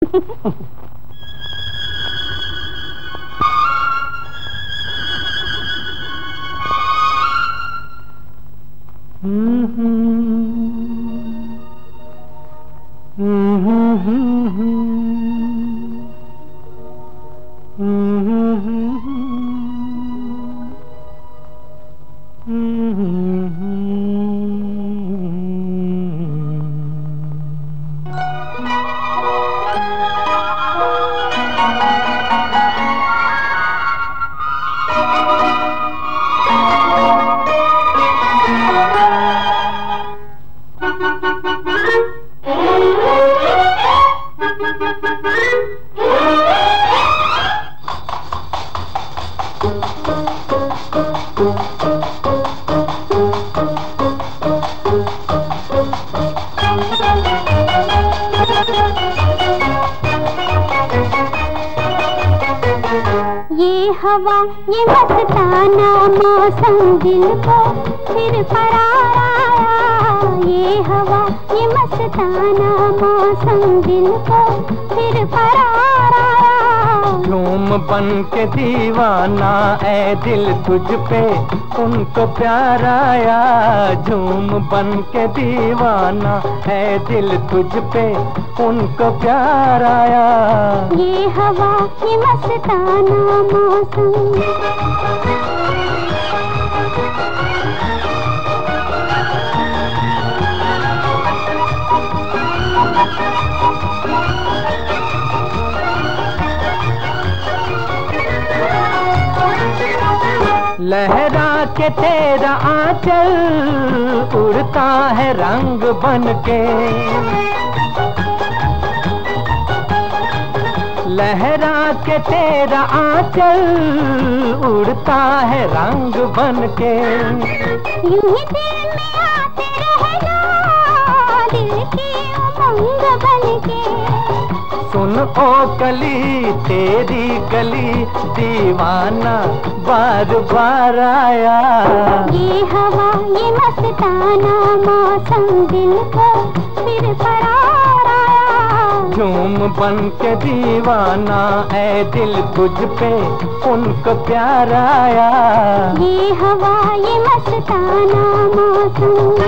हवा ये मस्ताना मौसम दिल को फिर करार आया। ये हवा ये मस्ताना मौसम दिल को फिर करार आया। झूम बन के दीवाना ऐ दिल तुझ पे उनको प्यार आया। झूम बन के दीवाना ऐ दिल तुझ पे उनको प्यार आया। ये हवा ये मस्ताना मौसम लहरा के तेरा आंचल उड़ता है रंग बन के। लहरा के तेरा आंचल उड़ता है रंग बन के। यूं ही दिल में आते रहना दिल की उमंग बन के। सुन ओ कली तेरी गली दीवाना बार बार आया। ये हवा ये मस्ताना मौसम दिल को फिर करार आया। झूम बन के दीवाना ऐ दिल तुझ पे उनको प्यार आया। ये हवा ये मस्ताना मौसम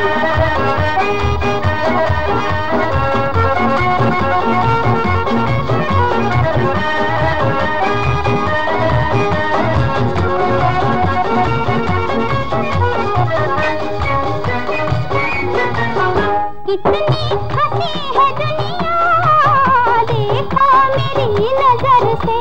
कितनी हंसी है दुनिया देखो मेरी नजर से।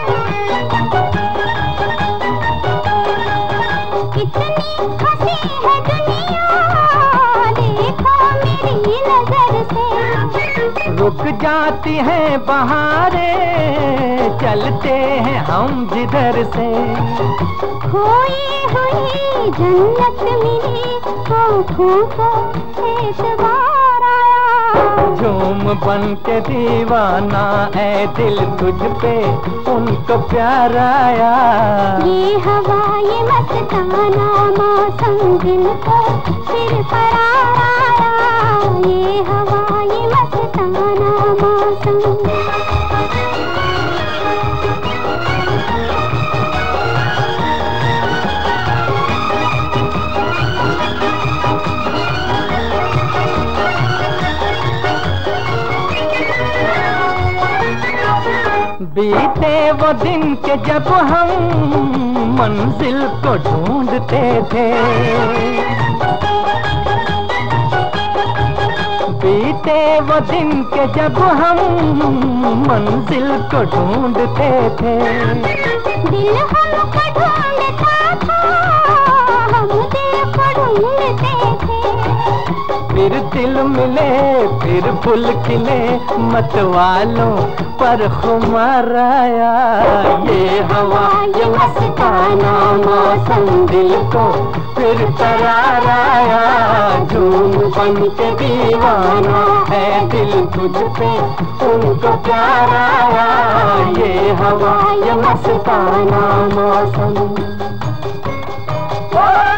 कितनी हंसी है दुनिया देखो मेरी नजर से। रुक जाती हैं बहारें चलते हैं हम जिधर से। खोई हुई जन्नत मिली आँखों को एतबार आया। झूम बन के दीवाना ऐ दिल तुझ पे उनको प्यार आया। ये हवा ये मस्ताना मौसम दिल को फिर करार आया। ये हवा ये मस्ताना मौसम बीते वो दिन के जब हम मंजिल को ढूंढते थे। बीते वो दिन के जब हम मंजिल को ढूंढते थे। दिल हमको ढूंढता था हम दिल को ढूंढते थे। फिर दिल मिले फिर फूल खिले मतवालों पर खुमार आया। ये हवा ये मस्ताना मौसम दिल को फिर करार आया। झूम बन के दीवाना है दिल तुझ पे उनको प्यार आया। ये हवा ये मस्ताना मौसम